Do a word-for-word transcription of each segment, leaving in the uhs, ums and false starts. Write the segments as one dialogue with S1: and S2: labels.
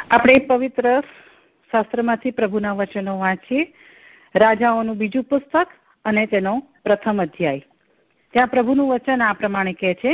S1: આપણે પવિત્ર શાસ્ત્રમાંથી પ્રભુના વચનો વાંચીએ. રાજાઓનું બીજું પુસ્તક અને તેનો પ્રથમ અધ્યાય. ત્યાં પ્રભુનું વચન આ પ્રમાણે કહે છે,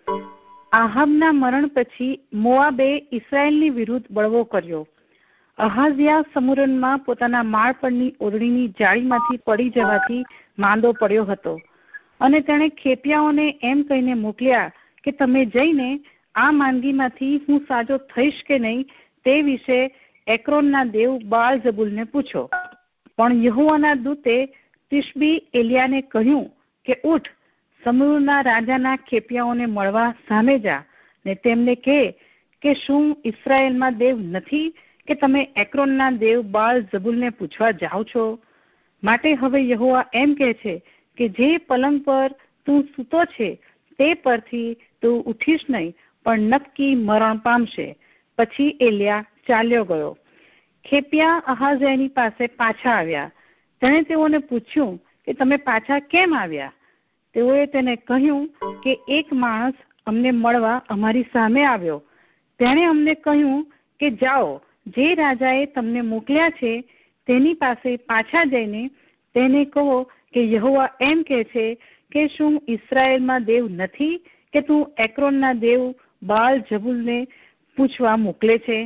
S1: આહાબના મરણ પછી મોઆબે ઇસ્રાયેલની વિરુદ્ધ બળવો કર્યો. અહાઝિયા સમુરનમાં પોતાના માળ પરની ઓરડીની જાળીમાંથી પડી જવાથી માંદો પડ્યો હતો અને તેણે ખેપિયાઓને એમ કહીને મોકલ્યા કે તમે જઈને આ માંદગીમાંથી હું સાજો થઈશ કે નહીં તે વિશે એક્રોનના દેવ બાળ ઝબુલને પૂછો. પણ યહોવાના દૂતે તિશબી એલિયાને કહ્યું કે ઉઠ, સમૂરના રાજાના ખેપિયાઓને મળવા સામે જા ને તેમને કહે કે શું ઇસ્રાયેલમાં દેવ નથી કે તમે એક્રોનના દેવ બાળ ઝબુલને પૂછવા જાઓ છો? માટે હવે યહોવા એમ કહે છે કે જે પલંગ પર તું સૂતો છે તે પરથી તું ઉઠીશ નહીં, પણ નક્કી મરણ પામશે. પછી એલિયા ચાલ્યો ગયો. ખેપિયા અહાઝિયાની પાસે પાછા આવ્યા. તેણે તેઓને પૂછ્યું કે તમે પાછા કેમ આવ્યા? તેઓએ તેને કહ્યું કે એક માણસ અમને મળવા અમારી સામે આવ્યો. તેણે અમને કહ્યું કે જાઓ, જે રાજાએ તમને મોકલ્યા છે તેની પાસે પાછા જઈને તેને કહો કે યહોવા એમ કહે છે કે શું ઇસ્રાયેલમાં દેવ નથી કે તું એક્રોનના દેવ બાળ ઝબુલને પૂછવા મોકલે છે?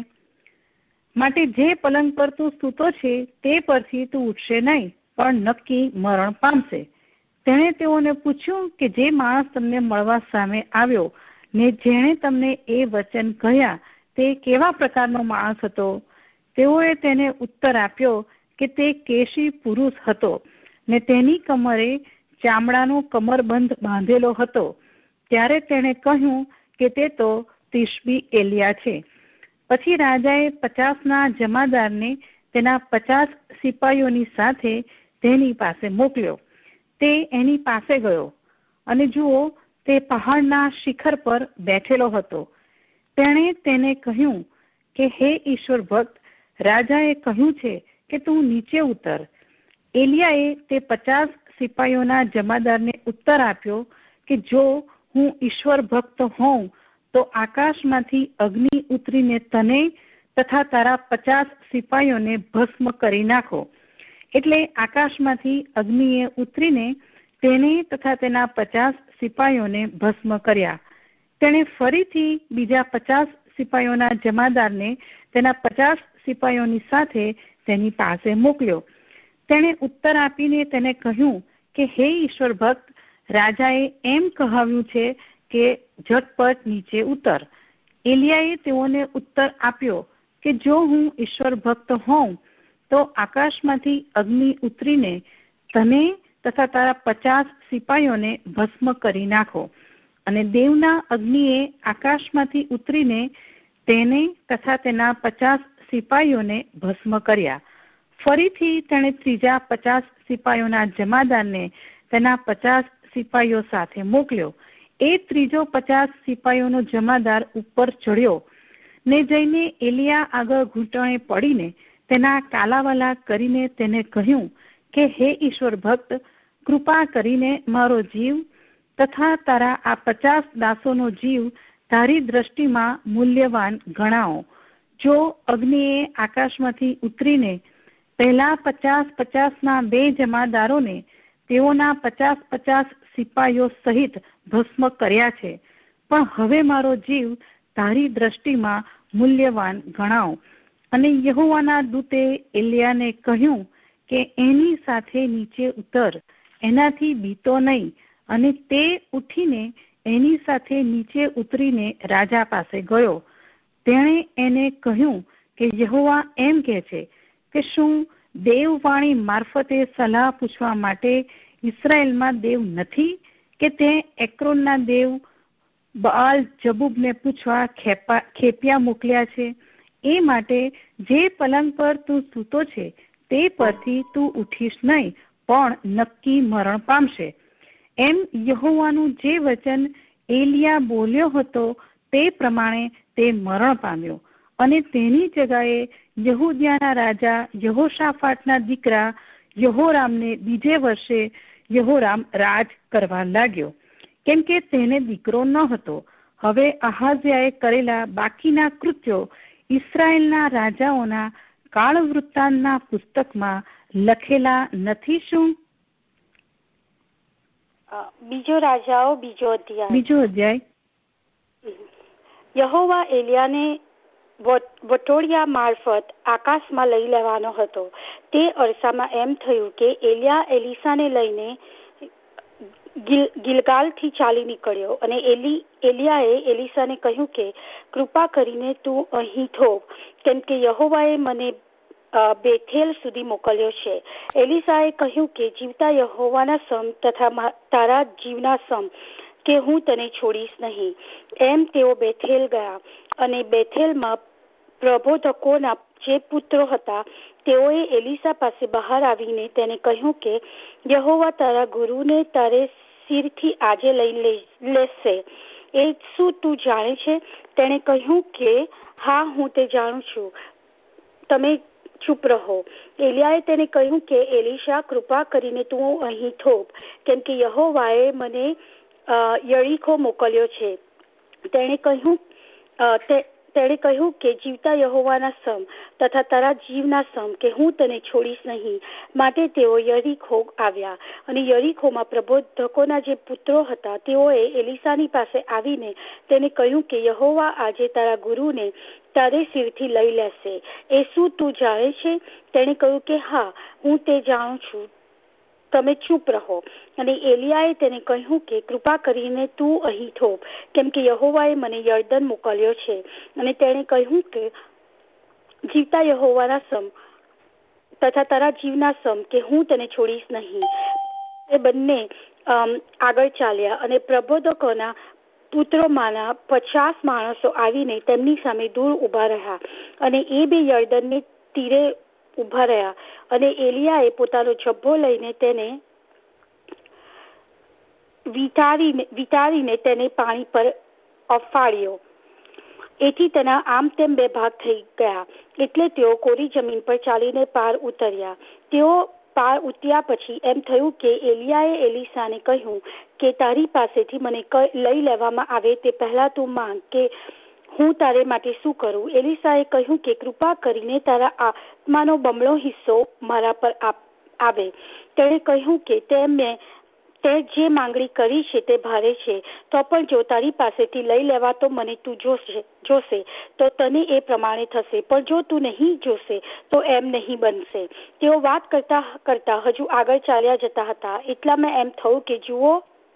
S1: માટે જે પલંગ પર તું સૂતો છે તે પરથી તું ઉઠશે નહીં, પણ નક્કી મરણ પામશે. તેણે તેઓને પૂછ્યું કે જે માણસ તમને મળવા સામે આવ્યો ને જેણે તમને એ વચન કહ્યા તે કેવા પ્રકારનો માણસ હતો? તેઓએ તેને ઉત્તર આપ્યો કે તે કેશી પુરુષ હતો ને તેની કમરે ચામડાનો કમરબંધ બાંધેલો હતો. ત્યારે તેણે કહ્યું કે તે તો તિશબી એલિયા છે. પછી રાજાએ પચાસના જમાદારને તેના પચાસ સિપાહીઓની સાથે તેની પાસે મોકલ્યો. તે એની પાસે ગયો અને જુઓ, તે પહાડના શિખર પર બેઠેલો હતો. તેણે તેને કહ્યું કે હે ઈશ્વર ભક્ત, રાજાએ કહ્યું છે કે તું નીચે ઉતર. એલિયાએ તે પચાસ સિપાહીઓના જમાદારને ઉત્તર આપ્યો કે જો હું ઈશ્વર ભક્ત હોઉં તો આકાશમાંથી અગ્નિ ઉતરીને તને તથા તારા પચાસ સિપાહીઓને ભસ્મ કરી નાખો. એટલે આકાશમાંથી અગ્નિએ ઉતરીને તેને તથા તેના પચાસ સિપાહીઓને ભસ્મ કર્યા. તેણે ફરીથી બીજા પચાસ સિપાહીઓના જમાદારને તેના પચાસ સિપાહીઓની સાથે તેની પાસે મોકલ્યો. તેણે ઉત્તર આપીને તેને કહ્યું કે હે ઈશ્વર ભક્ત, રાજાએ એમ કહાવ્યું છે કે ઝટપટ નીચે ઉતર. એલિયાએ તેઓને ઉત્તર આપ્યો કે જો હું ઈશ્વર ભક્ત હોઉં તો આકાશમાંથી અગ્નિ ઉતરીને તને તથા તારા પચાસ સિપાહીઓને ભસ્મ કરી નાખો. અને દેવના અગ્નિએ આકાશમાંથી ઉતરીને તેને તથા તેના પચાસ સિપાહીઓને ભસ્મ કર્યા. ફરીથી તેણે ત્રીજા પચાસ સિપાહીઓના જમાદારને તેના પચાસ સિપાહીઓ સાથે મોકલ્યો. એ ત્રીજો પચાસ સિપાહીઓનો જમાદાર ઉપર ચડ્યો ને જઈને એલિયા આગળ ઘૂંટણે પડીને તેના કાલાવાલા કરીને તેને કહ્યું કે હે ઈશ્વર ભક્ત, કૃપા કરીને મારો જીવ તથા તારા આ પચાસ દાસોનો જીવ તારી દ્રષ્ટિમાં મૂલ્યવાન ગણાવો. જો અગ્નિએ આકાશમાંથી ઉતરીને પહેલા પચાસ પચાસના બે જમાદારોને તેઓના પચાસ પચાસ સિપાહીઓ સહિત ભસ્મ કર્યા છે, પણ હવે મારો જીવ તારી દ્રષ્ટિમાં મૂલ્યવાન ગણાવો. અને યહોવાના દૂતે એલિયાને કહ્યું કે એની સાથે નીચે ઉતર, એનાથી બીતો નહીં. અને તે ઉઠીને એની સાથે નીચે ઉતરીને રાજા પાસે ગયો. તેણે એને કહ્યું કે યહોવા એમ કહે છે કે શું દેવવાણી મારફતે સલાહ પૂછવા માટે ઇસ્રાયેલમાં દેવ નથી કે તે એક્રોનના દેવ બાળ ઝબુલને પૂછવા ખેપિયા મોકલ્યા છે? એ માટે જે પલંગ પર તું સૂતો છે તે પરથી તું ઉઠીશ નહીં, પણ નક્કી મરણ પામશે. એમ યહોવાનું જે વચન એલિયા બોલ્યો હતો તે પ્રમાણે તે મરણ પામ્યો. અને તેની જગાએ યહૂદિયાના રાજા યહોશાફાટના દીકરા યહોરામને બીજે વર્ષે યહોરામ રાજ કરવા લાગ્યો, કેમ કે તેને દીકરો ન હતો. હવે અહાઝિયાએ કરેલા બાકીના કૃત્યો ઇસ્રાયેલના રાજાઓના કાળ વૃત્તાંતના પુસ્તકમાં લખેલા નથી શું?
S2: બીજો રાજાઓ બીજો અધ્યાય
S1: બીજો અધ્યાય
S2: યહોવા એલિયાને વટોળિયા મારફત આકાશમાં લઈ લેવાનો હતો. તે અરસામાં એમ થયું કે એલિયા એલીસાને લઈને ગિલગાલથી ચાલી નીકળ્યો અને એલી એલિયાએ એલીસાને કહ્યું કે કૃપા કરીને તું અહીં થોભ, કેમ કે યહોવાએ મને બેથેલ સુધી મોકલ્યો છે. એલીસાએ કહ્યું કે જીવતા યહોવાના સમ તથા તારા જીવના સમ કે હું તને છોડીશ નહીં. એમ તેઓ બેથેલ ગયા અને બેથેલમાં પ્રબોધકોના જે પુત્રો હતા તેઓએ એલીસા પાસે બહાર આવીને તેને કહ્યું કે યહોવા તારા ગુરુને તારે શિરથી આજે લઈ લેશે. એ શું તું જાણે છે? તેણે કહ્યું કે હા, હું તે જાણું છું, તમે ચૂપ રહો. એલિયાએ તેને કહ્યું કે એલીશા, કૃપા કરીને તું અહીં થોભ, કેમ કે યહોવાએ મને યરીખો મોકલ્યો છે. તેણે કહ્યું તેણે કહ્યું કે જીવતા યહોવાના સમ તથા તારા જીવના સમ કે હું તને છોડીશ નહીં. માટે તેઓ યરીખો આવ્યા અને યરીખોમાં પ્રબોધકોના જે પુત્રો હતા તેઓએ એલીસાની પાસે આવીને તેને કહ્યું કે યહોવા આજે તારા ગુરુને તારે શિરથી લઈ લેશે. એ શું તું જાણે છે? તેણે કહ્યું કે હા, હું તે જાણું છું, તમે ચૂપ રહો. અને એલિયાએ તેને કહ્યું કે કૃપા કરીને તું અહીં થોભ, કેમ કે યહોવાએ મને યર્દન મોકલ્યો છે. અને તેણે કહ્યું કે જીવતા યહોવાના સમ તથા તારા જીવના સમ કે હું તને છોડીશ નહીં. એ બંને આગળ ચાલ્યા અને પ્રબોધકોના પુત્રોમાંના પચાસ માણસો આવીને તેમની સામે દૂર ઉભા રહ્યા અને એ બે યર્દનને તીરે ઉભા રહ્યા. અને એલિયાએ પોતાનો જબ્બો લઈને તેને વિતારીને વિતારીને તેને પાણી પર અફાળ્યો. એથી તેના આમ તેમ બે ભાગ થઈ ગયા. એટલે તેઓ કોરી જમીન પર ચાલીને પાર ઉતર્યા. તેઓ પાર ઉતર્યા પછી એમ થયું કે એલિયાએ એલીસાને કહ્યું કે તારી પાસેથી મને લઈ લેવામાં આવે તે પહેલા તું માંગ કે હું તારે માટે શું કરું. એલીસાએ કહ્યું કે કૃપા કરીને તારા આત્માનો બમણો હિસ્સો મારા પર આવે. તેણે કહ્યું કે તે મેં તે જે માંગણી કરી છે તે ભારે છે, તો પણ જો તારી પાસેથી લઈ લેવા તો મને તું જોશે જોશે તો તને એ પ્રમાણે થશે, પણ જો તું નહીં જોશે તો એમ નહીં બનશે. તેઓ વાત કરતા કરતા હજુ આગળ ચાલ્યા જતા હતા. એટલામાં એમ થયું કે જુઓ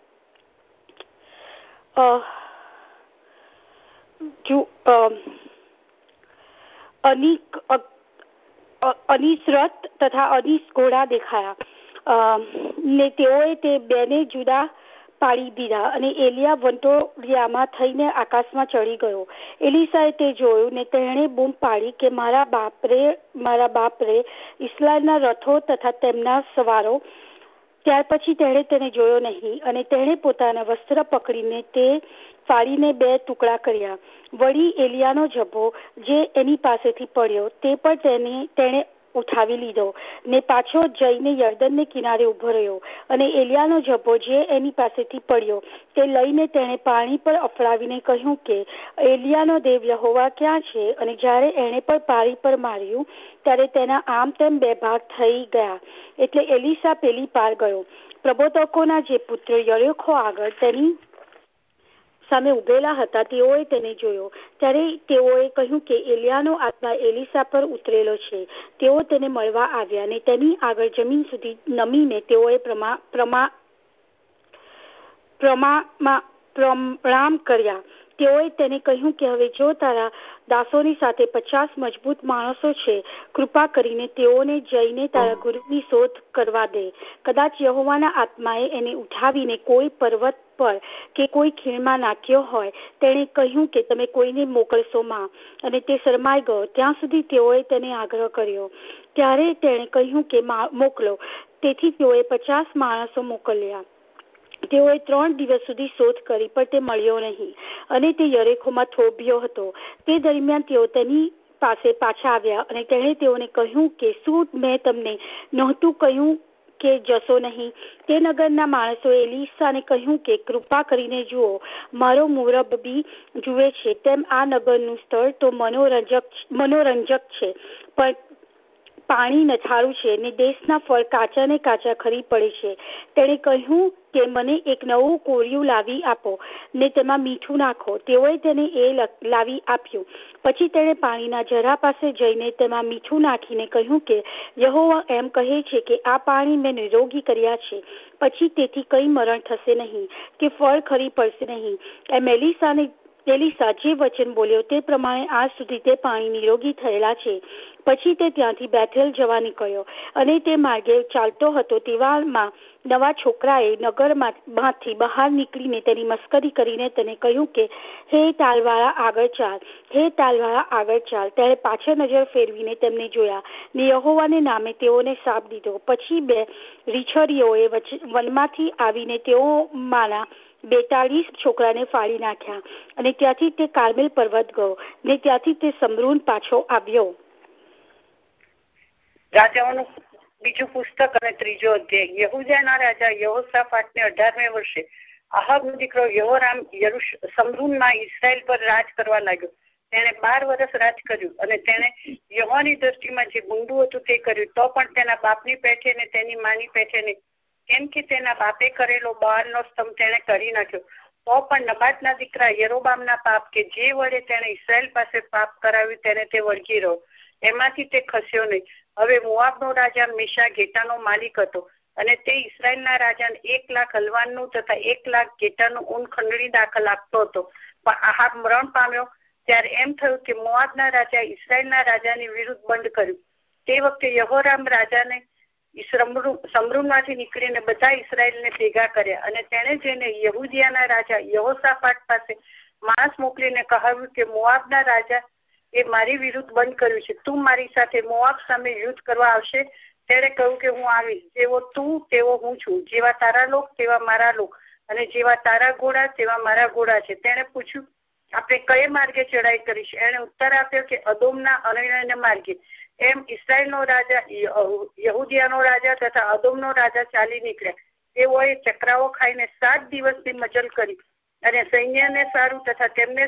S2: અનિક અનીસ રથ તથા અનીસ ઘોડા દેખાયા ને તેઓએ તે બેને જુદા પાડી દીધા અને એલિયા વંટોળિયામાં થઈને આકાશમાં ચડી ગયો. એલીસાએ તે જોયું ને તેણે બૂમ પાડી કે મારા બાપરે મારા બાપરે ઇસ્રાયેલના રથો તથા તેમના સવારો. ત્યાર પછી તેણે તેને જોયો નહીં અને તેણે પોતાના વસ્ત્ર પકડીને તે ફાડીને બે ટુકડા કર્યા. વળી એલિયાનો જબ્બો જે એની પાસેથી પડ્યો તે પણ તેને તેણે ઉઠાવી લીધો ને પાછો જઈને યર્દનને કિનારે ઉભો રહ્યો. અને એલિયાનો જબ્બો જે એની પાસેથી પડ્યો તે લઈને તેણે પાણી પર અફડાવીને કહ્યું કે એલિયાનો દેવ યહોવા ક્યાં છે? અને જ્યારે એણે પણ પાણી પર માર્યું ત્યારે તેના આમ તેમ બે ભાગ થઈ ગયા. એટલે એલીસા પેલી પાર ગયો. પ્રબોધકોના જે પુત્ર યરીખો આગળ તેની સામે ઉભેલા હતા તેઓએ તેને જોયો. ત્યારે તેઓએ કહ્યું કે એલિયાનો આત્મા એલીસા પર ઉતરેલો છે. તેઓ તેને મળવા આવ્યા અને તેની આગળ જમીન સુધી નમીને તેઓએ પ્રમા પ્રમા પ્રણામ કર્યા. તેઓએ તેને કહ્યું કે હવે જો તારા દાસોની સાથે પચાસ મજબૂત માણસો છે, કૃપા કરીને તેઓને જઈને તારા ગુરુની શોધ કરવા દે. કદાચ યહોવાના આત્માએ એને ઉઠાવીને કોઈ પર્વત પર કે કોઈ ખીણમાં નાખ્યો હોય. તેણે કહ્યું કે તમે કોઈને મોકલશો માં, અને તે શરમાઈ ગયો. ત્યાં સુધી તેઓએ તેને આગ્રહ કર્યો. ત્યારે તેણે કહ્યું કે મોકલો. તેથી તેઓએ પચાસ માણસો મોકલ્યા. તેઓએ ત્રણ દિવસ સુધી શોધ કરી પણ તે મળ્યો નહીં અને તે યરીખોમાં થોભ્યો હતો. તે દરમિયાન તેઓ તેની પાસે પાછા આવ્યા અને તેણે તેઓને કહ્યું કે શું મેં તમને નહોતું કહ્યું કે જશો નહીં? તે નગરના માણસોએ એલીશાને કહ્યું કે કૃપા કરીને જુઓ, મારો મુરબ્બી જુએ છે તેમ આ નગરનું સ્થળ તો મનોરંજક મનોરંજક છે, પણ પાણી નથાળું છે ને દેશના ફળ કાચા ને કાચા ખરી પડે છે. તેણે કહ્યું કે મને એક નવું કોળિયું લાવી આપો ને તેમાં મીઠું નાખો. તેઓએ તેને એ લાવી આપ્યું. પછી તેણે પાણીના ઝરા પાસે જઈને તેમાં મીઠું નાખીને કહ્યું કે યહોવા એમ કહે છે કે આ પાણી મેં નિરોગી કર્યા છે, પછી તેથી કઈ મરણ થશે નહીં કે ફળ ખરી પડશે નહીં. એમ એલીશાને એલીશા જે વચન બોલ્યો તે પ્રમાણે આજ સુધી તે પાણી નિરોગી થયેલા છે. પછી તે ત્યાંથી બેથેલ જવા નીકળ્યો અને તે માર્ગે ચાલતો હતો. તેવામાં નવા છોકરાએ નગરમાંથી બહાર નીકળીને તેની મસ્કરી કરીને તેને કહ્યું કે હે તાલવાળા આગળ ચાલ, હે તાલવાળા આગળ ચાલ. ત્યારે પાછળ નજર ફેરવીને તેમને જોયા ને યહોવાને નામે તેઓને શાપ દીધો. પછી બે રીછરીઓએ વનમાંથી આવીને તેઓમાંના બેતાળીસ છોકરાને ફાડી નાખ્યા અને ત્યાંથી તે કાર્મેલ પર્વત ગયો ને ત્યાંથી તે સમરૂન પાછો આવ્યો.
S3: રાજાઓનું બીજું પુસ્તક અને ત્રીજો અધ્યાય. યહૂદાના રાજા યહોશાફાટને અઢારમે વર્ષે આહાબનો દીકરો યહોરામ સમરૂનમાં ઇસ્રાએલ પર રાજ કરવા લાગ્યો. તેણે બાર વર્ષ રાજ કર્યું અને તેણે યહોવાની દ્રષ્ટિમાં જે ગુંડું હતું તે કર્યું, તો પણ તેના બાપની પેઠે ને તેની માની પેઠે ને, કેમ કે તેના બાપે કરેલો બાળનો સ્તંભ તેણે કરી નાખ્યો. તો પણ નબાતના દીકરા યરોબામના પાપ કે જે વડે તેણે ઇસ્રાએલ પાસે પાપ કરાવ્યું તેને તે વળગી રહ્યો, એમાંથી તે ખસ્યો નહીં. હવે મોઆબનો રાજા મેશા ઘેટાનો માલિક હતો અને તે ઇસ્રાએલના રાજાને એક લાખ હલવાનનું તથા એક લાખ ઘેટાનું ઊન ખંડણી દાખલ આપતો હતો. પણ આહાબ મરણ પામ્યો ત્યારે એમ થયું કે મોઆબના રાજા ઇસ્રાએલના રાજાની વિરુદ્ધ બંધ કર્યું. તે વખતે યહોરામ રાજાને સમરૂનમાંથી નીકળીને બધા ઇસ્રાએલને ભેગા કર્યા અને તેણે જઈને યહૂદિયાના રાજા યહોશાફાટ પાસે માણસ મોકલીને કહ્યું કે મોઆબના રાજા એ મારી વિરુદ્ધ બંધ કર્યું છે, તું મારી સાથે મોઆબ સામે યુદ્ધ કરવા આવશે? તેણે કહ્યું કે હું આવીશ. જેવો તું તેવો હું છું, જેવા તારા લોક તેવા મારા લોક અને જેવા તારા ઘોડા તેવા મારા ઘોડા છે. તેણે પૂછ્યું આપણે કયે માર્ગે ચડાઈ કરીશ? એણે ઉત્તર આપ્યો કે અદોમના અરણ્યના માર્ગે. એમ ઇસ્રાએલનો રાજા, યહૂદિયાનો રાજા તથા અદોમનો રાજા ચાલી નીકળ્યા. તેઓએ ચક્રાઓ ખાઈને સાત દિવસની મજલ કરી અને સૈન્યને સારું તથા તેમને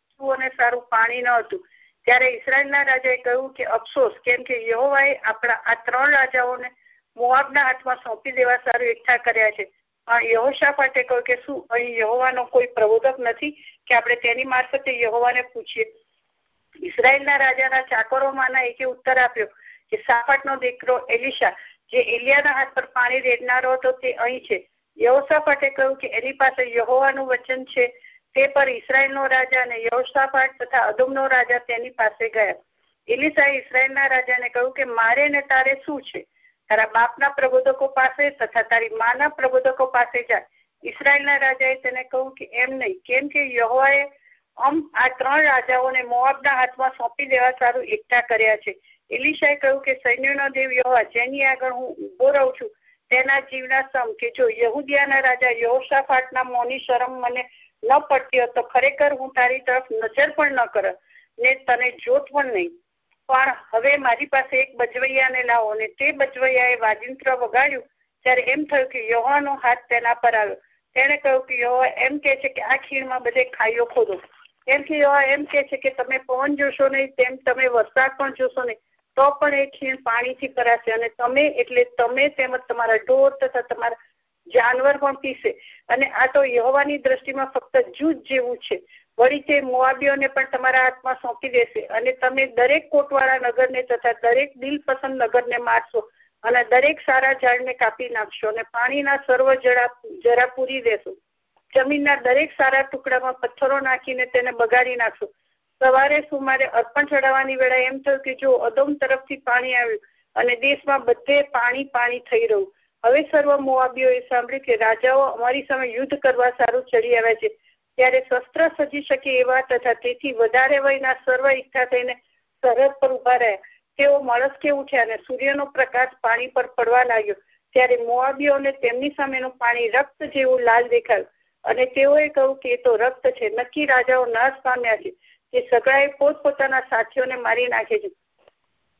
S3: સારું પાણી ન હતું. ત્યારે ઇસ્રાએલના રાજાએ કહ્યું કે અફસોસ, કેમ કે યહોવાએ આપણા આ ત્રણ રાજાઓને મોઆબના હાથમાં સોંપી દેવા સારું એકઠા કર્યા છે. પણ યહોશાફાટે કહ્યું કે શું અહીં યહોવાનો કોઈ પ્રબોધક નથી કે આપણે તેની મારફતે યહોવાને પૂછીએ? ઇસ્રાએલના રાજાના ચાકરોમાંના એકે ઉત્તર આપ્યો કે શાફાટનો દીકરો એલીશા, જે એલિયાના હાથ પર પાણી રેડનારો હતો, તે અહીં છે. યહોશાફાટે કહ્યું કે એની પાસે યહોવાનું વચન છે. તે પર ઇસ્રાએલનો રાજા અને યહોશાફાટ તથા અદોમનો રાજા તેની પાસે ગયા. એલીશાએ ઇસ્રાએલના રાજાને કહ્યું કે મારે ને તારે શું છે? તારા બાપના પ્રબોધકો પાસે તથા તારી માના પ્રબોધકો પાસે જા. ઇસ્રાએલના રાજાએ તેને કહ્યું કે એમ નહીં, કેમ કે યહોવાએ આમ આ ત્રણ રાજાઓને મોઆબના હાથમાં સોંપી દેવા સારું એકઠા કર્યા છે. એલીશાએ કહ્યું કે સૈન્યનો દેવ યહોવા, જેની આગળ હું ઉભો રહું છું, તેના જીવના સમ કે જો યહૂદિયાના રાજા યહોશાફાટના મોંની શરમ મને ન પડતી હોત તો ખરેખર હું તારી તરફ નજર પણ ન કરત ને તને જોત પણ નહીં. પણ હવે મારી પાસે એક બજવૈયાને લાવો. અને તે બજવૈયાએ વાજિંત્ર વગાડ્યું ત્યારે એમ થયું કે યહોવાનો હાથ તેના પર આવ્યો. તેણે કહ્યું કે યહોવા એમ કહે છે કે આ ખીણમાં બધે ખાઈઓ ખોદો. કેમ કે યહોવા એમ કહે છે કે તમે પવન જોશો નહીં, તેમ તમે વરસાદ પણ જોશો નહીં, તો પણ એ ખીણ પાણીથી ભરાશે અને તમે એટલે તમે તેમજ તમારા ઢોર તથા તમારા જાનવર પણ પીશે. અને આ તો યહોવાની દ્રષ્ટિમાં ફક્ત જૂજ જેવું છે. વળી તે મોઆબીઓને પણ તમારા હાથમાં સોંપી દેશે અને તમે દરેક કોટવાળા નગરને તથા દરેક દિલ પસંદ નગરને મારશો અને દરેક સારા ઝાડને કાપી નાખશો અને પાણીના સર્વ જરા જરા પૂરી દેશો. જમીનના દરેક સારા ટુકડામાં પથ્થરો નાખીને તેને બગાડી નાખશો. સવારે સુમારે અર્પણ ચડાવવાની વેળા એમ થયું કે જો અદોમ તરફથી પાણી આવ્યું અને દેશમાં બધે પાણી પાણી થઈ રહ્યું. હવે સર્વ મોઆબીઓએ સાંભળ્યું કે રાજાઓ અમારી સામે યુદ્ધ કરવા સારું ચડી આવ્યા છે. ત્યારે શસ્ત્ર સજી શકે એવા તથા તેથી વધારે વયના સર્વ એકઠા થઈને સરહદ પર ઉભા રહ્યા. તેઓ મળસ્કે ઉઠ્યા અને સૂર્યનો પ્રકાશ પાણી પર પડવા લાગ્યો. ત્યારે મોઆબીઓને તેમની સામેનું પાણી રક્ત જેવું લાલ દેખાયું અને તેઓએ કહ્યું કે એ તો રક્ત છે. નક્કી રાજાઓ નાશ પામ્યા છે. તે સગડાએ પોતપોતાના સાથીઓને મારી નાખે છે.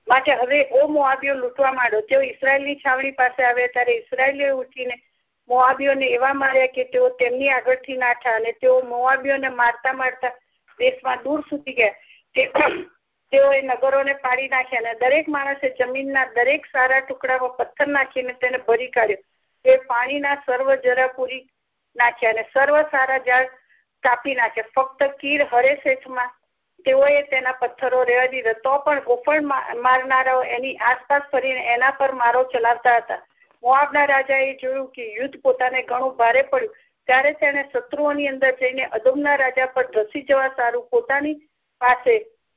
S3: માટે હવે ઓ મોઆબીઓ લૂંટવા માંડો. તેઓ ઇસરાયેલની છાવણી પાસે આવ્યા ત્યારે ઇસરાયેલીઓ ઉઠીને મોઆબીઓને એવા માર્યા કે તેઓ તેમની આગળથી નાઠા, અને તેઓ મોઆબીઓને મારતા મારતા દેશમાં દૂર સુધી ગયા. તેઓએ નગરોને પાડી નાખ્યા, અને દરેક માણસે જમીનના દરેક સારા ટુકડામાં પથ્થર નાખીને તેને ભરી કાઢ્યો. તે પાણીના સર્વ જરા પૂરી નાખ્યા અને સર્વ સારા ઝાડ કાપી નાખ્યા. ફક્ત કીર હરેશેથમાં તેઓએ તેના પથ્થરો રહેવા દીધા. તો પણ ગોફણ મારનારાઓ એની આસપાસ ફરીને એના પર મારો ચલાવતા હતા. મોઆબના રાજાએ જોયું કે યુદ્ધ પોતાને ઘણું ભારે પડ્યું, ત્યારે તેણે શત્રુઓની અંદર જઈને અદોમના રાજા પર ધસી જવા સારું પોતાની પાસે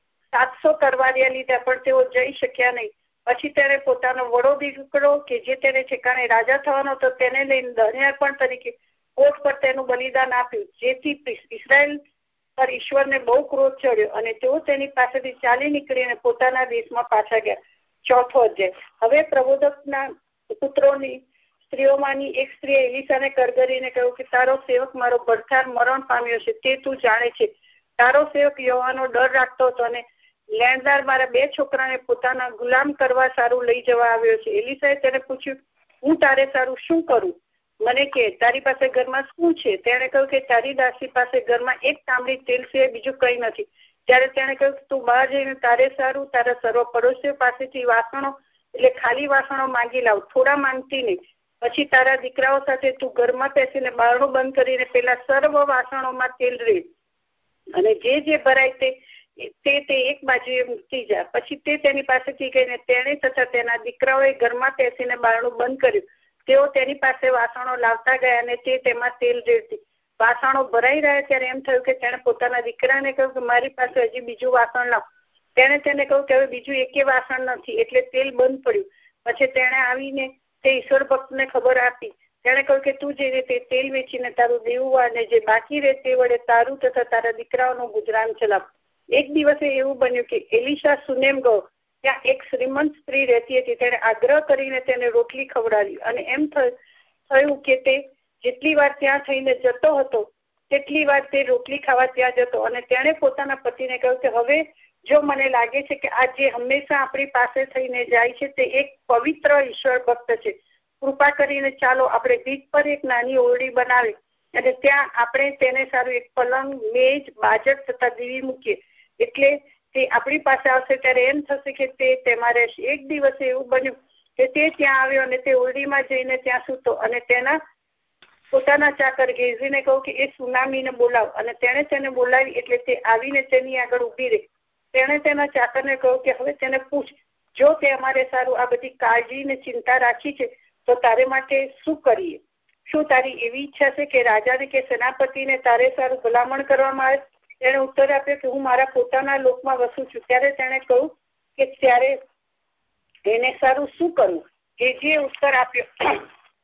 S3: સાતસો તરવારિયા લીધા, પણ તેઓ જઈ શક્યા નહીં. પછી તેણે પોતાનો વડો દીકરો કે જે તેને ઠેકાણે રાજા થવાનો હતો તેને લઈને દહનયાર્પણ તરીકે કોટ પર તેનું બલિદાન આપ્યું, જેથી ઇસરાયેલ પર ઈશ્વરને બહુ ક્રોધ ચડ્યો અને તેઓ તેની પાસેથી ચાલી નીકળીને પોતાના દેશમાં પાછા ગયા. ચોથો અધ્યાય. હવે પ્રબોધકના પુત્રોની સ્ત્રીઓમાંની એક સ્ત્રીએ એલીસાને કરગરીને કહ્યું કે તારો સેવક મારો ભડથાર મરણ પામ્યો છે, તે તું જાણે છે. તારો સેવક યહોવાનો ડર રાખતો હતો અને લેણદાર મારા બે છોકરાને પોતાના ગુલામ કરવા સારું લઈ જવા આવ્યો છે. એલીસાએ તેને પૂછ્યું, હું તારે સારું શું કરું? મને કે તારી પાસે ઘરમાં શું છે? તેણે કહ્યું કે તારી દાસી પાસે ઘરમાં એક તાંબડી તેલ સિવાય બીજું કઈ નથી. ત્યારે તેણે કહ્યું કે તું બહાર જઈને તારે સારું તારા સર્વ પડોશીઓ પાસેથી વાસણો એટલે ખાલી વાસણો માંગી લાવ, થોડા માંગતી નહીં. પછી તારા દીકરાઓ સાથે તું ઘરમાં બેસીને બારણું બંધ કરીને પેલા સર્વ વાસણોમાં તેલ રેડ અને જે જે ભરાય તે તે તે એક બાજુએ મૂકી જા. પછી તે તેની પાસેથી ગઈને તેણે તથા તેના દીકરાઓએ ઘરમાં બેસીને બારણું બંધ કર્યું. તેઓ તેની પાસે વાસણો લાવતા ગયા અને તે તેમાં તેલ રેડતી. વાસણો ભરાઈ રહ્યા ત્યારે એમ થયું કે તેણે પોતાના દીકરાને કહ્યું કે મારી પાસે હજી બીજું વાસણ લાવ. તેણે તેને કહ્યું કે હવે બીજું એકે વાસણ નથી, એટલે તેલ બંધ પડ્યું. પછી તેણે આવીને તે ઈશ્વર ભક્તને ખબર આપી. તેણે કહ્યું કે તું જઈને તે તેલ વેચીને તારું દેવું અને જે બાકી રહે તે વડે તારું તથા તારા દીકરાઓનું ગુજરાન ચલાવ. એક દિવસે એવું બન્યું કે એલીશા સુનેમ ગયો. ત્યાં એક શ્રીમંત સ્ત્રી રહેતી હતી. તેણે આગ્રહ કરીને તેને રોટલી ખવડાવી અને એમ થયું કે તે જેટલી વાર ત્યાં થઈને જતો હતો તેટલી વાર તે રોટલી ખાવા ત્યાં જતો. અને તેણે પોતાના પતિને કહ્યું કે હવે જો મને લાગે છે કે આ જે હંમેશા આપણી પાસે થઈને જાય છે તે એક પવિત્ર ઈશ્વર ભક્ત છે, કૃપા કરીને ચાલો આપણે બીજ પર એક નાની ઓરડી બનાવી અને ત્યાં આપણે તેને સારું એક પલંગ, મેજ, બાજટ તથા દીવી મૂકીએ. એટલે તે આપણી પાસે આવશે ત્યારે એમ થશે કે તે તેમાં રહેશે. એક દિવસે એવું બન્યું કે તે ત્યાં આવ્યો અને તે ઓરડીમાં જઈને ત્યાં સૂતો અને તેના પોતાના ચાકર ગેઝીને કહ્યું કે એ સુનામીને બોલાવ. અને તેણે તેને બોલાવી એટલે તે આવીને તેની આગળ ઉભી રહી. તેણે તેના ચાકરને કહ્યું કે હવે તેને પૂછ, જો તે અમારે સારું આ બધી કાળજી ને ચિંતા રાખી છે તો તારે માટે શું કરીએ? શું તારી એવી ઈચ્છા છે કે રાજાને કે સેનાપતિને તારે સારું ભલામણ કરવામાં આવે? તેણે ઉત્તર આપ્યો કે હું મારા પોતાના લોકમાં વસું છું. ત્યારે તેણે કહ્યું કે ત્યારે એને સારું શું કરવું? કે જે ઉત્તર આપ્યો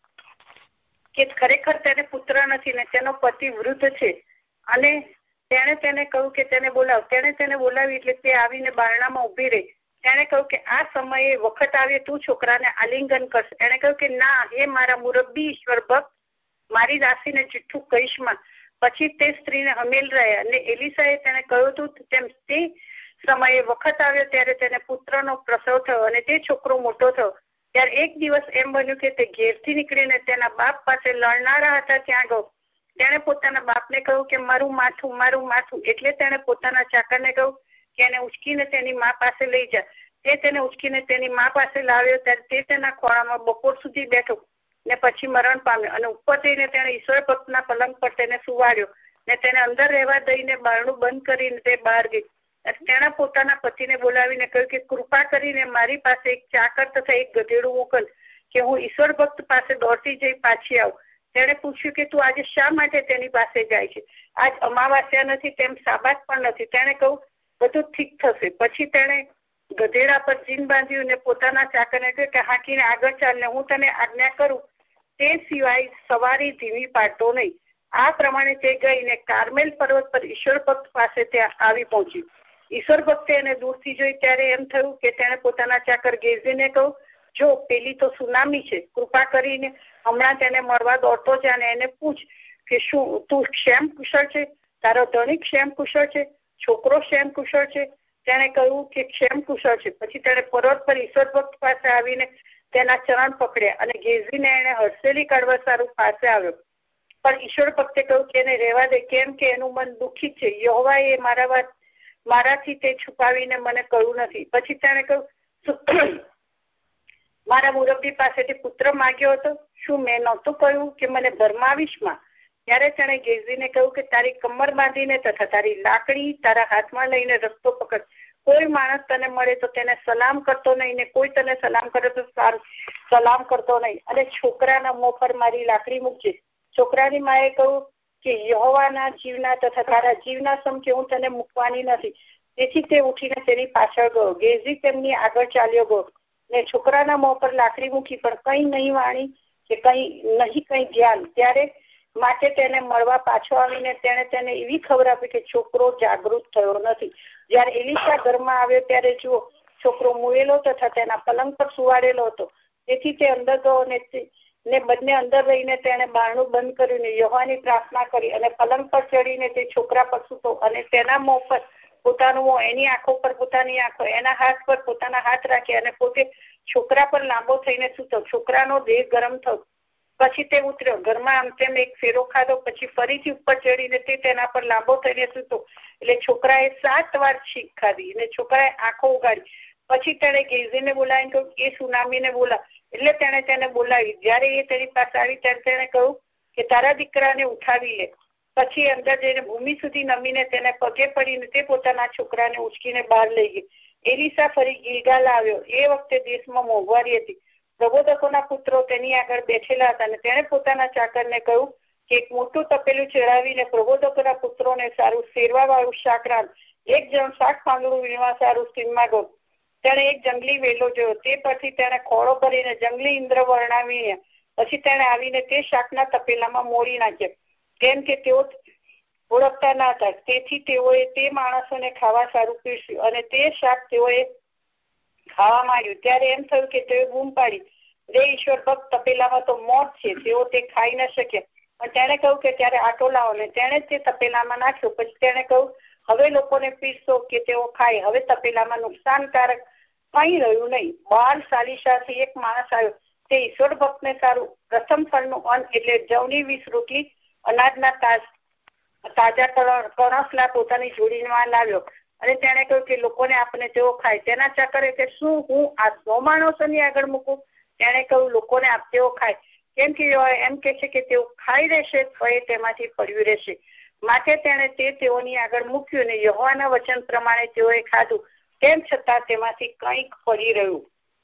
S3: કે ખરેખર તેને પુત્ર નથી ને તેનો પતિ વૃદ્ધ છે. અને તેણે તેને કહ્યું કે તેને બોલાવ. તેણે તેને બોલાવી એટલે તે આવીને બારણામાં ઉભી રહી. તેણે કહ્યું કે આ સમયે વખત આવે તું છોકરાને આલિંગન કરશે. એણે કહ્યું કે ના, એ મારા મુરબ્બી ઈશ્વર ભક્ત, મારી દાસીને ચિઠ્ઠું કહીશમાં. પછી તે સ્ત્રીને હમેલ રહ્યા અને એલીસાએ તેને કહ્યું હતું તેમ તે સમયે વખત આવ્યો ત્યારે તેને પુત્રનો પ્રસવ થયો અને તે છોકરો મોટો થયો. ત્યારે એક દિવસ એમ બન્યું કે તે ઘેરથી નીકળીને તેના બાપ પાસે લડનારા હતા ત્યાં ગયો. તેણે પોતાના બાપને કહ્યું કે મારું માથું મારું માથું. એટલે તેણે પોતાના ચાકરને કહ્યું કે એને ઉચકીને તેની મા પાસે લઈ જા. તે તેને ઉચકીને તેની મા પાસે લાવ્યો ત્યારે તે તેના ખોળામાં બપોર સુધી બેઠો ને પછી મરણ પામ્યો. અને ઉપર જઈને તેણે ઈશ્વર ભક્તના પલંગ પર તેને સુવાડ્યો ને તેને અંદર રહેવા દઈને બારણું બંધ કરીને તે બહાર ગઈ. તેણે પોતાના પતિને બોલાવીને કહ્યું કે કૃપા કરીને મારી પાસે એક ચાકર તથા એક ગધેડું મોકલ કે હું ઈશ્વર ભક્ત પાસે દોડતી જઈ પાછી આવું. તેણે પૂછ્યું કે તું આજે શા માટે તેની પાસે જાય છે? આજ અમાવાસ્યા નથી, તેમ સાબાત પણ નથી. તેણે કહ્યું બધું ઠીક થશે. પછી તેણે ગધેડા પર જીન બાંધ્યું ને પોતાના ચાકરને કહ્યું કે હાંકીને આગળ ચાલ ને હું તને આજ્ઞા કરું તે સિવાય સવારી ધીમી પાડતો નહીં. આ પ્રમાણે તે ગઈને કાર્મેલ પર્વત પર ઈશ્વર ભક્ત પાસે ત્યાં આવી પહોંચ્યું. ઈશ્વર ભક્તે એને દૂરથી જોઈ ત્યારે એમ થયું કે તેણે પોતાના ચાકર ગેઝીને કહ્યું, જો પેલી તો સુનામી છે, કૃપા કરીને હમણાં તેને મળવા દોડતો છે અને એને પૂછ કે શું તું ક્ષેમ કુશળ છે? તારો ધણી ક્ષેમ કુશળ છે? છોકરો ક્ષેમ કુશળ છે? તેણે કહ્યું કે ક્ષેમ કુશળ છે. પછી તેણે પર્વત પર ઈશ્વર ભક્ત પાસે આવીને તેના ચરણ પકડ્યા અને ગેઝીને એને હડસેલી કાઢવા સારું પાસે આવ્યો. પણ ઈશ્વર ભક્તે કહ્યું કે એને રહેવા દે, કેમ કે એનું મન દુઃખિત છે. યહોવાએ મારા વાત મારાથી તે છુપાવીને મને કહ્યું નથી. પછી તેણે કહ્યું, મારા મુરબ્બી પાસેથી પુત્ર માંગ્યો હતો, શું મેં નહોતું કહ્યું કે મને ભરમાવીશ માં? ત્યારે તેણે ગેઝીને કહ્યું કે તારી કમર બાંધીને તથા તારી લાકડી તારા હાથમાં લઈને રસ્તો પકડ. કોઈ માણસ તને મળે તો તેને સલામ કરતો નહીં, ને કોઈ તને સલામ કરે તો સલામ કરતો નહીં, અને છોકરાના મોં પર મારી લાકડી મૂકજે. છોકરાની માએ કહ્યું કે યહોવાના જીવના તથા તારા જીવના સમ કે હું તને મૂકવાની નથી. તેથી તે ઉઠીને તેની પાછળ ગયો. ગેઝી તેમની આગળ ચાલ્યો ગયો ને છોકરાના મોં પર લાકડી મૂકી, પણ કઈ નહીં વાણી કે કઈ નહીં કઈ ધ્યાન. ત્યારે માટે તેને મળવા પાછો આવીને તેણે તેને એવી ખબર આપી કે છોકરો જાગૃત થયો નથી. જયારે એલીશા ઘરમાં આવ્યો ત્યારે જુઓ, છોકરો મુએલો તથા તેના પલંગ પર સુવાડેલો હતો. તેથી તે અંદર ગયો અને ને બંને અંદર રહીને તેણે બારણું બંધ કર્યું ને યહોવાની પ્રાર્થના કરી અને પલંગ પર ચડીને તે છોકરા પર સૂતો અને તેના મોં પર પોતાનું મોં, એની આંખો પર પોતાની આંખો, એના હાથ પર પોતાના હાથ રાખ્યા અને પોતે છોકરા પર લાંબો થઈને સૂતો. છોકરાનો દેહ ગરમ થયો. પછી તે ઉતર્યો, ઘરમાં આમ તેમ એક ફેરો ખાધો, પછી ફરીથી ઉપર ચડીને તે તેના પર લાંબો થઈને સૂતો. એટલે છોકરાએ સાત વાર છીંક ખાધી અને છોકરાએ આંખો ઉગાડી. પછી તેણે ગેઝીને બોલાવીને કહ્યું, એ સુનામીને બોલા. એટલે તેણે તેને બોલાવી. જયારે એ તેની પાસે આવી ત્યારે તેણે કહ્યું કે તારા દીકરાને ઉઠાવી લે. પછી અંદર જઈને ભૂમિ સુધી નમીને તેને પગે પડીને તે પોતાના છોકરાને ઉચકીને બહાર લઈ ગઈ. એલીશા ફરી ગિલગાલ આવ્યો. એ વખતે દેશમાં મોંઘવારી હતી. પ્રબોધકોના પુત્રો તેની આગળ બેઠેલા હતા અને તેણે પોતાના ચાકરને કહ્યું કે એક મોટું તપેલું ચડાવીને પ્રબોધકોના પુત્રોને સારું શેરવા વાળું શાક રાંધ. એક જણ શાક પાંદડું વીણવા સારું સીમમાં ગયો. તેણે એક જંગલી વેલો જોયો. તે પરથી તેણે ખોળો ભરીને જંગલી ઇન્દ્રવર્ણા વીણ્યા. પછી તેણે આવીને તે શાકના તપેલામાં મોડી નાખ્યા, કેમ કે તેઓ ઓળખતા ના હતા. તેથી તેઓએ તે માણસોને ખાવા સારું પીરસ્યું અને તે શાક તેઓએ ખાવા માંડ્યું. ત્યારે એમ થયું કે તેઓએ બૂમ પાડી, રે ઈશ્વર ભક્ત, તપેલામાં તો મોત છે. તેઓ તે ખાઈ ન શક્યા. પણ તેણે કહ્યું કે ત્યારે આટો લાવો ને તેણે તે તપેલામાં નાખ્યો. પછી તેણે કહ્યું, હવે લોકોને પીરસો કે તેઓ ખાય. હવે તપેલામાં નુકસાનકારક કઈ રહ્યું નહીં. બાર સાલિશાથી એક માણસ આવ્યો. તે ઈશ્વર ભક્તને સારું પ્રથમ ફળનું અન્ન એટલે જવની વીસ રોટલી અનાજના તાજ તાજા કણસલા પોતાની જોડીમાં લાવ્યો અને તેણે કહ્યું કે લોકોને આપને તેઓ ખાય. તેના ચાકરે કે શું હું આ સો માણસોની આગળ મૂકું? તેણે કહ્યું, લોકોને આપ તેઓ ખાય, કેમ કે એમ કે છે કે તેઓ ખાઈ રહેશે તો એ તેમાંથી પડ્યું રહેશે. માટે તેણે તે તેઓની આગળ મૂક્યું અને યહોવાના વચન પ્રમાણે તેઓએ ખાધું. તેમ છતાં તેમાંથી કંઈક પડી રહ્યું.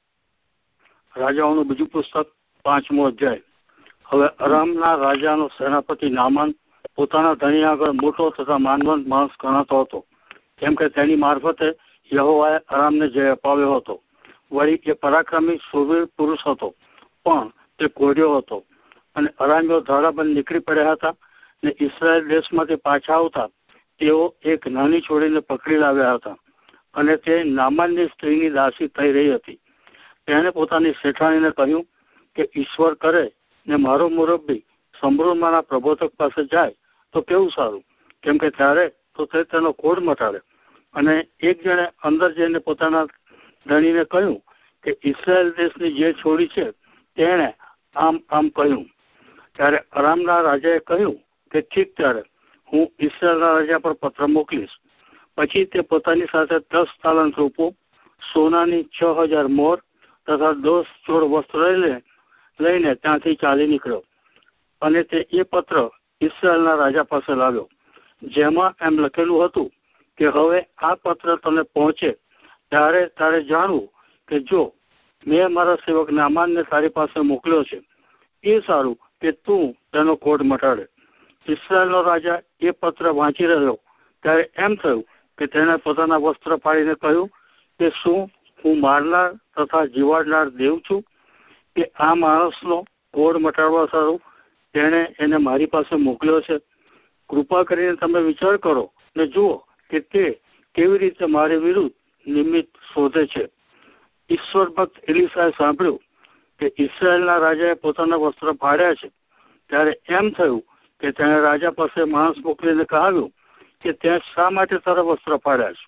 S4: રાજાઓનું બીજું પુસ્તક, પાંચમો અધ્યાય. હવે અરામના રાજાનો સેનાપતિ નામાન પોતાના ધણી આગળ મોટો તથા માનવંત માણસ ગણાતો હતો, કેમ કે તેની મારફતે યહોવાએ અરામને જય અપાવ્યો હતો. વળી એ પરાક્રમી શૂરવીર પુરુષ હતો, પણ તે કોઢ્યો હતો. અને અરામીઓ ધાડાબંધ નીકળી પડ્યા હતા ને ઇસ્રાયેલ દેશમાંથી પાછા આવતા તેઓ એક નાની છોડીને પકડી લાવ્યા હતા અને તે નામાનની સ્ત્રીની દાસી થઈ રહી હતી. તેણે પોતાની શેઠાણીને કહ્યું કે ઈશ્વર કરે ને મારો મુરબ્બી સમૃદ્ધમાંના પ્રબોધક પાસે જાય તો કેવું સારું, કેમ કે ત્યારે તો તે તેનો કોઢ મટાડે. અને એક જણે અંદર જઈને પોતાના ધણીને કહ્યું કે ઇસ્રાયેલ દેશની જે છોડી છે તેણે આમ આમ કહ્યું. ત્યારે અરામના રાજાએ કહ્યું કે ઠીક, ત્યારે હું ઇસ્રાયેલના રાજા પર પત્ર મોકલીશ. પછી તે પોતાની સાથે દસ તાલંત રૂપો, સોનાની છ હજાર મોર તથા દસ જોડ વસ્ત્ર લઈને લઈને ત્યાંથી ચાલી નીકળ્યો. અને તે એ પત્ર ઇસ્રાયેલના રાજા પાસે લાવ્યો, જેમાં એમ લખેલું હતું કે હવે આ પત્ર તને પહોંચે ત્યારે તારે જાણવું કે જો મેં મારા સેવક નામાનને તારી પાસે મોકલ્યો છે, એ સારું કે તું તેનો કોઢ મટાડે. ઇસ્રાયેલનો રાજા એ પત્ર વાંચી રહ્યો ત્યારે એમ થયું કે તેણે પોતાના વસ્ત્ર ફાડીને કહ્યું કે શું હું મારનાર તથા જીવાડનાર દેવ છું કે આ માણસનો કોઢ મટાડવા સારું તેણે એને મારી પાસે મોકલ્યો છે? કૃપા કરીને તમે વિચાર કરો ને જુઓ કે તે કેવી રીતે મારી વિરુદ્ધ નિમિત્ત શોધે છે. ઈશ્વર ભક્ત એલીશાએ સાંભળ્યું કે ઇસ્રાયેલના રાજાએ પોતાના વસ્ત્ર ફાડ્યા છે ત્યારે એમ થયું કે તેણે રાજા પાસે માણસ મોકલીને કહાવ્યું કે ત્યાં શા માટે તારા વસ્ત્ર ફાડ્યા છે?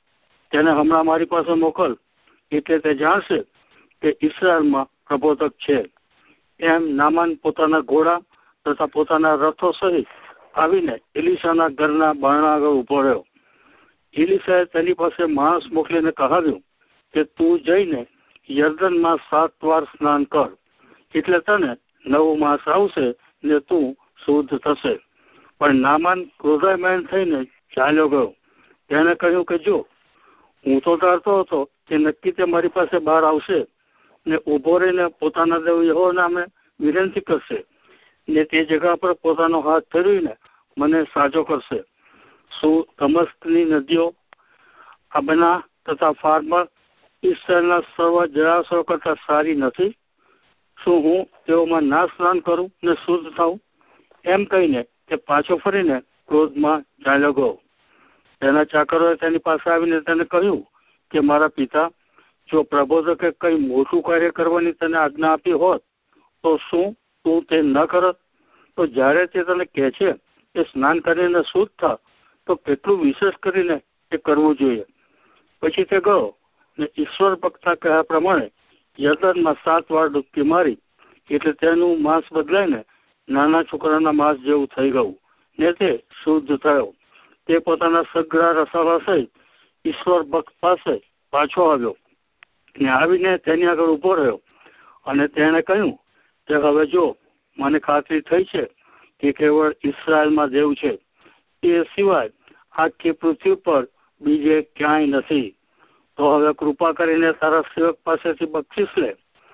S4: તેને હમણાં મારી પાસે મોકલ, એટલે તે જાણશે કે ઇસ્રાયેલમાં પ્રબોધક છે. એમ નામાન પોતાના ઘોડા તથા પોતાના રથો સહિત આવીને એલીશાના ઘરના બારણા આગળ ઉભો રહ્યો. એલીશાએ તેની પાસે માણસ મોકલીને કહાવ્યું કે તું જઈને યર્દનમાં સાત વાર સ્નાન કર, એટલે તને નવું માસ આવશે ને તું શુદ્ધ થશે. પણ નામાન ક્રોધાયમાન થઈને ચાલ્યો ગયો. તેને કહ્યું કે જો હું તો ધારતો હતો કે નક્કી તે મારી પાસે બહાર આવશે ને ઉભો રહીને પોતાના દેવ યહોવા નામે વિનંતી કરશે ને તે જગા પર પોતાનો હાથ ફેરવીને મને સાજો કરશે. શું દમસ્કની નદીઓ આબના તથા ફાર્મર ઇસ્રાયેલના સર્વ જળાશયો કરતા સારી નથી? શું હું તેઓમાં ના સ્નાન કરું ને શુદ્ધ થાઉં? એમ કહીને તે પાછો ફરીને ક્રોધમાં ચાલ્યો ગયો. તેના ચાકરોએ તેની પાસે આવીને તેને કહ્યું કે મારા પિતા, જો પ્રબોધકે કઈ મોટું કાર્ય કરવાની તને આજ્ઞા આપી હોત તો શું તું તે ન કરત? તો જ્યારે તે તને કહે છે કે સ્નાન કરીને શુદ્ધ થા, તો કેટલું વિશેષ કરીને તે કરવું જોઈએ. પછી તે ગયો ને ઈશ્વર ભક્તના કહ્યા પ્રમાણે યર્દનમાં સાત વાર ડૂબકી મારી, એટલે તેનું માંસ બદલાઈને નાના છોકરાના માંસ જેવું થઈ ગયું ને તે શુદ્ધ થયો. તે પોતાના સઘળા રસાલા સહિત ઈશ્વર ભક્ત પાસે પાછો આવ્યો ને આવીને તેની આગળ ઉભો રહ્યો. અને તેણે કહ્યું કે હવે જો મને ખાતરી થઈ છે કે કેવળ ઇસ્રાયેલમાં દેવ છે, એ સિવાય આખી પૃથ્વી પર બીજે ક્યાંય નથી. તો હવે કૃપા કરીને તારા સેવક પાસેથી બક્ષિસ લે.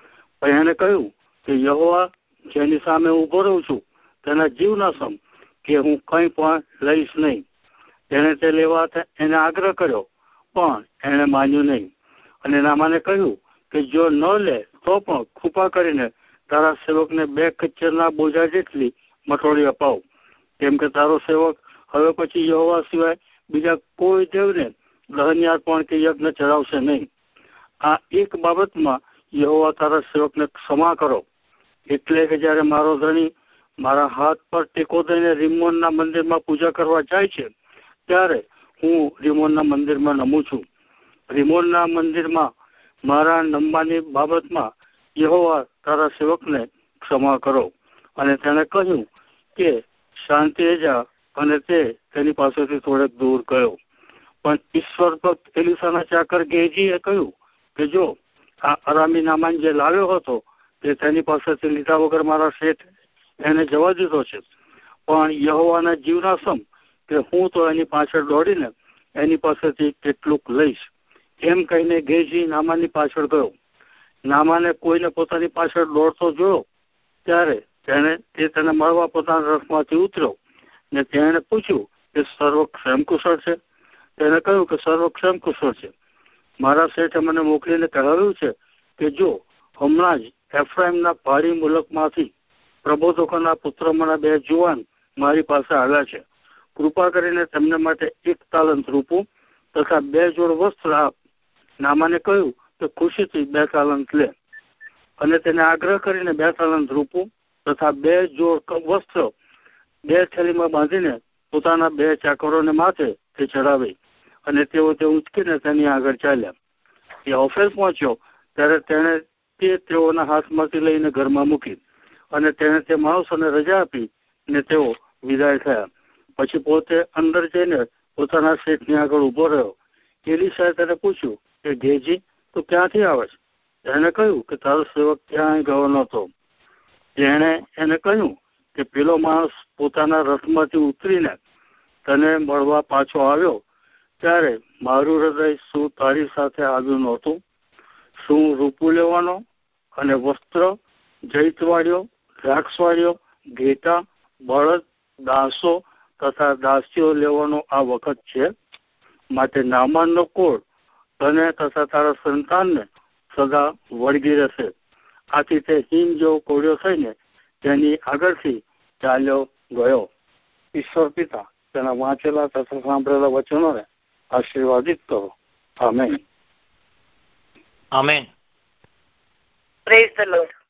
S4: પણ એને કહ્યું કે યહોવા જેની સામે ઉભો રહું છું તેના જીવના સમ કે હું કંઈ પણ લઈશ નહીં. તેને તે લેવા એને આગ્રહ કર્યો, પણ એને માન્યું નહીં. અને નામાને કહ્યું કે જો ન લે તો પણ કૃપા કરીને તારા સેવકને બે ખચ્ચરના બોજા જેટલી મટોળી અપાવ, કેમ કે તારો સેવક હવે પછી યહોવા સિવાય બીજા કોઈ દેવને દહનયાર્પણ કે યજ્ઞ ચડાવશે નહીં. આ એક બાબતમાં યહોવા તારા સેવકને ક્ષમા કરો. એટલે કે જ્યારે મારો ધણી મારા હાથ પર ટેકો દઈને રીમોનના મંદિરમાં પૂજા કરવા જાય છે, ત્યારે હું રીમોનના મંદિરમાં નમું છું. રીમોનના મંદિરમાં મારા નમવાની બાબતમાં યહોવા તારા સેવકને ક્ષમા કરો. અને તેને કહ્યું કે શાંતિએ જા, અને તે તેની પાસેથી થોડેક દૂર ગયો. પણ ઈશ્વર ભક્ત એલીશાના ચાકર ગેજીએ કહ્યું કે જો આ અરામી નામાન જે લાવ્યો હતો તે તેની પાસેથી લીધા વગર મારા શેઠ એને જવા દીધો છે. પણ યહોવાના જીવના સમ કે હું તો એની પાછળ દોડીને એની પાસેથી કેટલુંક લઈશ. એમ કહીને ગેજી નામાનની પાછળ ગયો. નામાને કોઈને પોતાની પાછળ દોડતો જોયો ત્યારે તેને તે તેને મળવા પોતાના રથમાંથી ઉતર્યો ને તેણે પૂછ્યું કે સર્વક્ષેમ કુશળ છે? તેને કહ્યું કે સર્વક્ષેમ કુશળ છે. મારા શેઠે મને મોકલીને કહેવાયું છે કે જો હમણાં જ એફ્રાઈમના પહાડી મુલકમાંથી પ્રબોધકોના પુત્રોમાંના બે જુવાન મારી પાસે આવ્યા છે. કૃપા કરીને તેમને માટે એક તાલંત રૂપું તથા બે જોડ વસ્ત્ર આપ. નામાને કહ્યું કે ખુશીથી બે તાલંત લે. અને તેને આગ્રહ કરીને બે તાલંત રૂપું તથા બે જોડ વસ્ત્ર બે થેલીમાં બાંધીને પોતાના બે ચાકરોને માથે તે ચડાવી. અને તેઓ તે ઉંચકીને તેની આગળ ચાલ્યા. એ ઓફેલ પહોંચ્યો ત્યારે તેણે તે તેઓના હાથમાંથી લઈને ઘરમાં મૂકી અને તેણે તે માણસોને રજા આપી ને તેઓ વિદાય થયા. પછી પોતે અંદર જઈને પોતાના શેઠની આગળ ઉભો રહ્યો. એલીશાએ તેને પૂછ્યું કે ગેજી તું ક્યાંથી આવે છે? તેને કહ્યું કે તારો સેવક ક્યાંય ગયો નહોતો. તેણે એને કહ્યું કે પેલો માણસ પોતાના રથમાંથી ઉતરીને તને મળવા પાછો આવ્યો ત્યારે મારું હૃદય શું તારી સાથે આવ્યું નહોતું? શું રૂપું લેવાનો અને વસ્ત્ર, જૈતવાળીઓ, દ્રાક્ષવાળીઓ, ઘેટા, બળદ, દાસો તથા દાસીઓ લેવાનો આ વખત છે? માટે નામાનનો કોળ તને તથા તારા સંતાનને સદા વળગી રહેશે. આથી તે હિમ જેવો કોળિયો થઈને તેની આગળથી ચાલ્યો ગયો. ઈશ્વર પિતા તેના વાંચેલા તથા સાંભળેલા વચનોને આશીર્વાદિત કરો. Amen.
S5: Amen.
S3: Praise the lord.